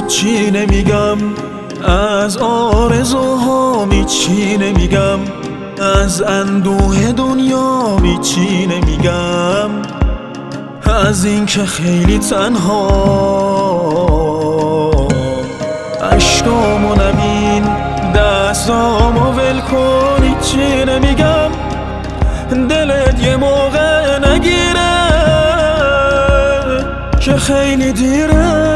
هیچی نمیگم، از آرزوهام هیچی نمیگم، از اندوه دنیا هیچی نمیگم، از این که خیلی تنها اشکامو نبین، دستامو ول کن، هیچی نمیگم، دلت یه موقع نگیره که خیلی دیره.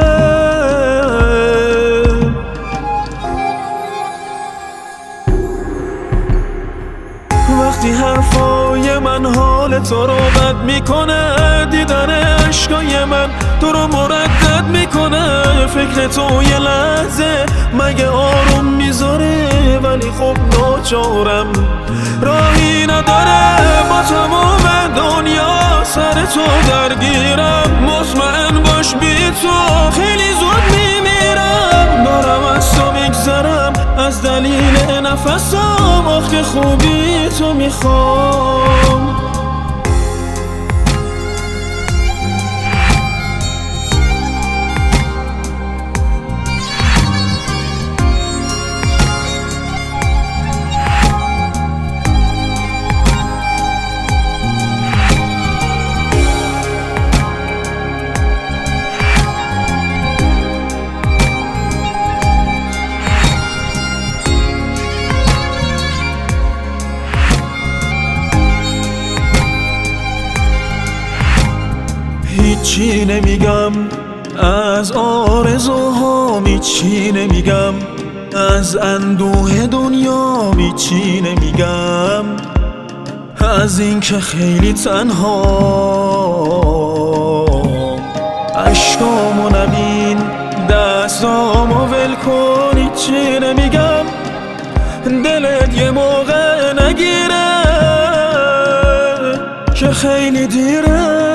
وقتی حرفای من حال تو رو بد میکنه، دیدن عشقای من تو رو مردد میکنه، فکر تو یه لحظه مگه آروم میذاره، ولی خب ناچارم راهی نداره، با تمام دنیا سر تو درگیرم، مطمئن باش بی تو خیلی زود میمیرم، دارم از تو میگذرم از دلیل نفسم، آخ که خوبی تو میخوام. هیچی نمیگم، از آرزوهام هیچی نمیگم، از اندوه دنیا هیچی نمیگم، از این که خیلی تنها اشکامو نبین، دستامو ول کن، هیچی نمیگم، دلت یه موقع نگیره که خیلی دیره.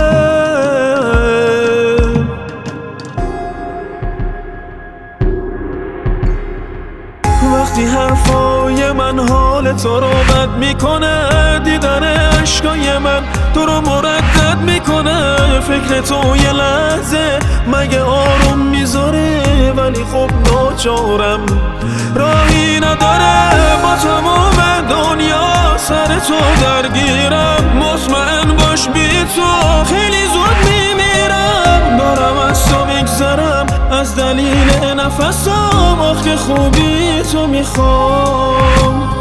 وقتی حرفای من حال تو رو بد میکنه، دیدن عشقای من تو رو مردد میکنه، فکر تو یه لحظه مگه آروم میذاره، ولی خب ناچارم راهی نداره، با تمام دنیا سر تو درگیرم، مطمئن باش بی تو خیلی زود میمیرم، دارم از تو میگذرم از دلیل نفسم، آخ که خوبی تو میخوام.